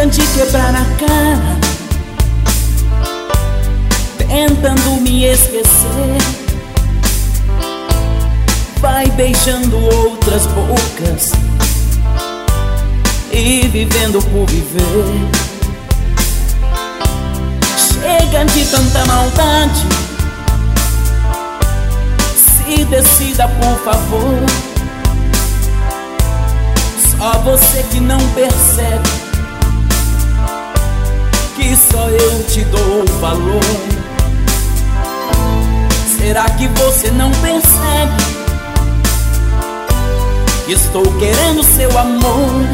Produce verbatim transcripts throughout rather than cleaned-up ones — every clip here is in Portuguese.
chega de quebrar a cara, tentando me esquecer. Vai beijando outras bocas e vivendo por viver. Chega de tanta maldade, se decida por favor. Só você que não percebe que só eu te dou valor. Será que você não percebe que estou querendo seu amor?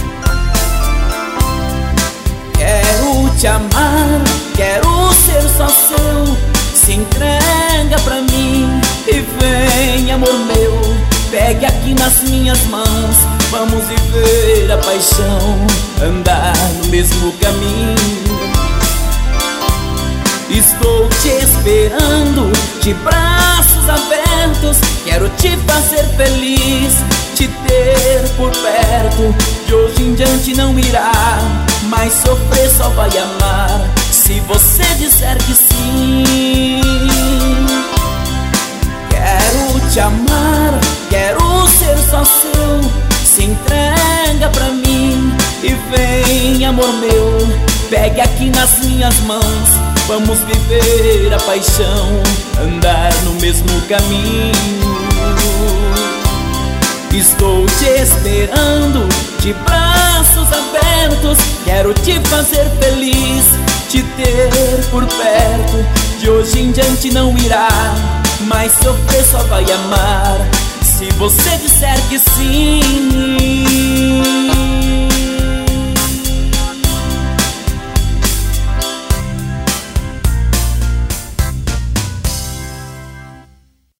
Quero te amar, quero ser só seu. Se entrega pra mim e vem, amor meu. Pegue aqui nas minhas mãos, vamos viver a paixão, andar no mesmo caminho. Estou te esperando, de braços abertos. Quero te fazer feliz, te ter por perto. De hoje em diante não irá mais sofrer, só vai amar se você disser que sim. Quero te amar, quero ser só seu. Se entrega pra mim e vem, amor meu. Pegue aqui nas minhas mãos, vamos viver a paixão, andar no mesmo caminho. Estou te esperando, de braços abertos. Quero te fazer feliz, te ter por perto. De hoje em diante não irá mais sofrer, só vai amar se você disser que sim.